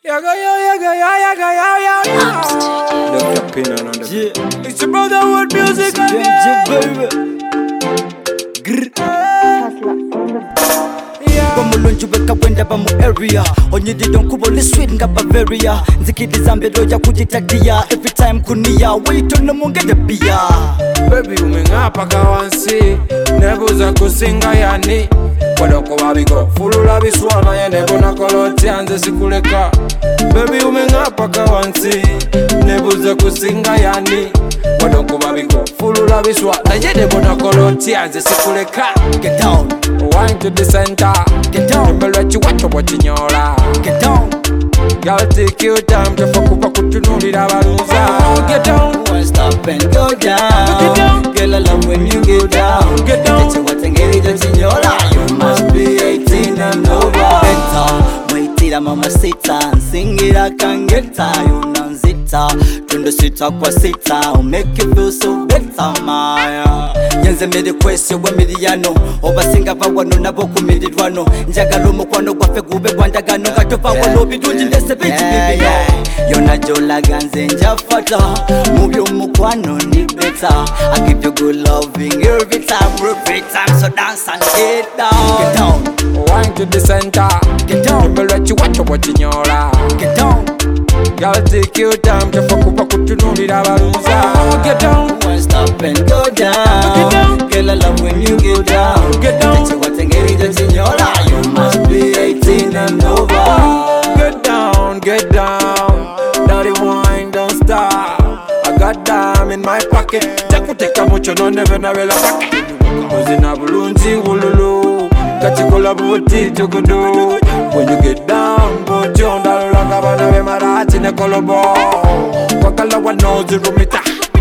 Yaga yo, yaga yo, yaga yo, yaga. Dr. Pin on the beat. It's your brotherhood music again. Bamulunju beka wenda bamu area Onyidi don't kuboli sweet nga Bavaria Nzikidi zambelo ya kujitakia Every time kunia Wait on the munge de bia Baby umengapa kawansi Nebuza kusinga yani Wadoko wabigo Fulula biswana ya nebo na koloti anze sikuleka Baby umengapa kawansi Nebuza kusinga yani Wadoko wabigo Fulula biswana ya nebo na koloti anze sikuleka. Get down, Wind to the center. get down, Let you watch in your life. get down. Y'all take your time to fuck up to know that. Get down. One stop and go down. Get down. Girl, I love when you get down. Get down. Get you what and get it in your life. You must be 18 and over. Better, wait mama sita. Sing it, I can get tired. You nanzita. Turn the sita kwa sita. I'll make you feel so better, Maya. Yenze mede kwese we miliano. Obasinga bawano nabo kumididwano. Njagalo mukwano gwafe gube gwandagano. Katofa wano bidunji ndese biti bibi Yona jola ganze njafata. Move your mukwano ni better. I give you good loving every time, so dance and get down. Get down, Wind to the center. get down, Let you watch in your life. get down. Y'all take your time to fuck up to know that. Get down. One stop and go down. Get down. Girl, I love when you get down. Get down. Get you what and get it in your life. You must be 18 and over. Get down, get down. Daddy wine, don't stop. I got dime in my pocket. Take a mucho, no never navela pocket. Uzina bulunzi ululu. Kachikola buti chukudu. When you get down, put you on the langa bana marati ne kolobo. Wakala wanozi rumita.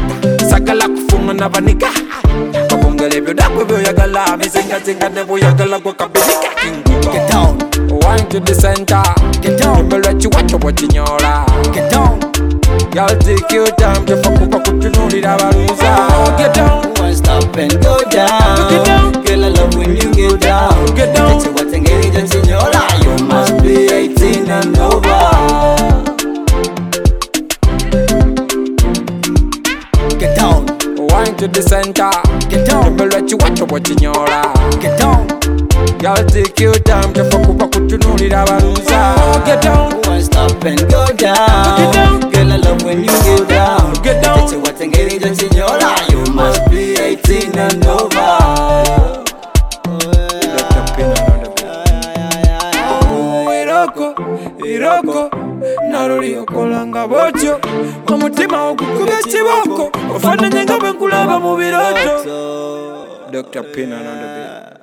Sakala kufunga na banika. Kakungele byo dako byo yagala. Misinga nebo yagala kwa kabidika. Get down, Wind to the center. get down, Let you watch in your life. get down. Y'all take your time to fuck up to know that. Get down. One stop and go down. Get down. Girl, I love when you get down. Get down. Get you what and get it in your life. You must be 18 and over. Get down, Wind to the center. get down, Let you watch in your life. get down. Y'all take your time to fuck up to know that. Get down. One stop and go down. Get down. Girl, I love when you get down. Get down. Get you what and get it in your life. You must be 18 and over. Iroko naroli okolanga botyo omutima ogukubye kiboko ofananye nga bwe nkulaba mu biroto. Dr. Pin on the beat.